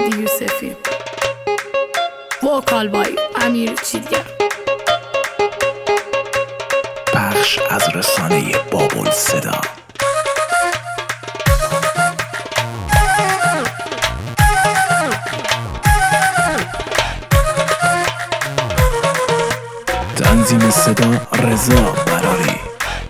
هادی یوسفی، وکال بای امیر چیدگر. بخش از رسانه باب‌الصدا. تنظیم صدا رضا براری.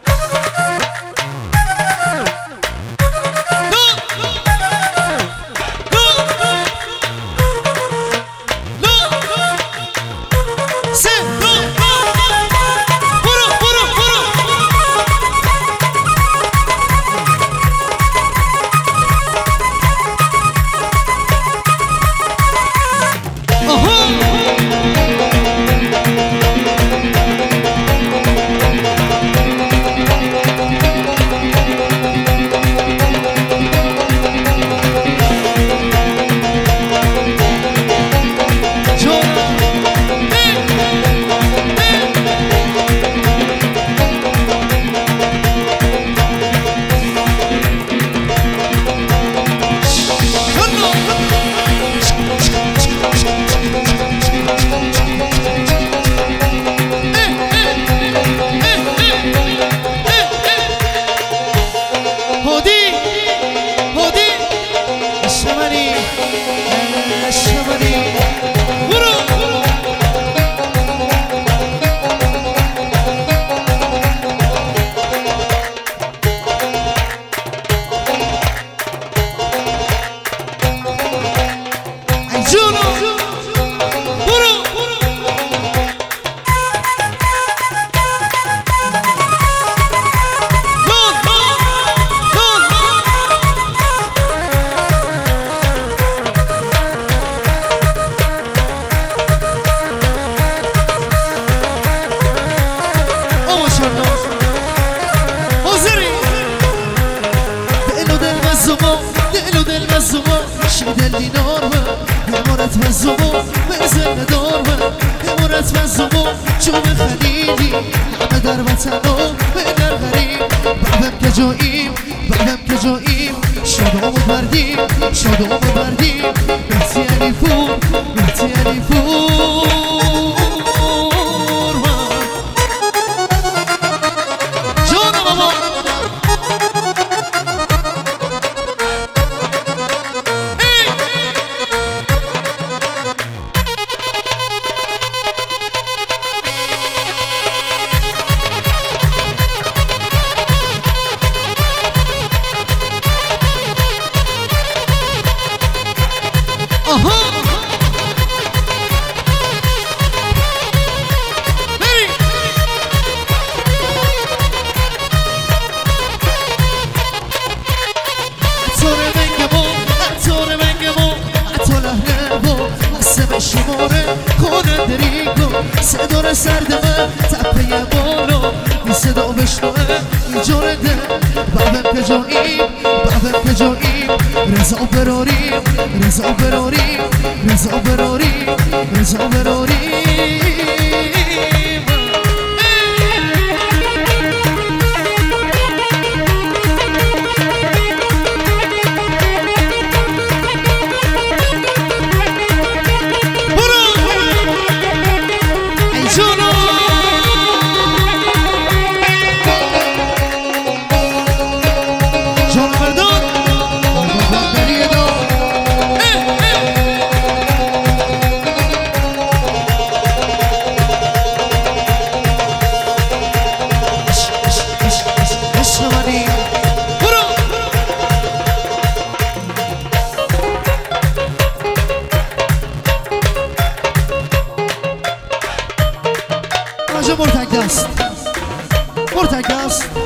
دلی نارمه امارت مزمو مرزن دارمه امارت مزمو چوب خلیلی همه در وطن و به در غریب بعدم که جاییم شادام و بردیم بحثی علی فور جانم بابا شماره کنه دریگو صدا سرد من تپه بالا این صدا بشنوه این جارده بعدم که جاییم رضا براریم مرتگ دست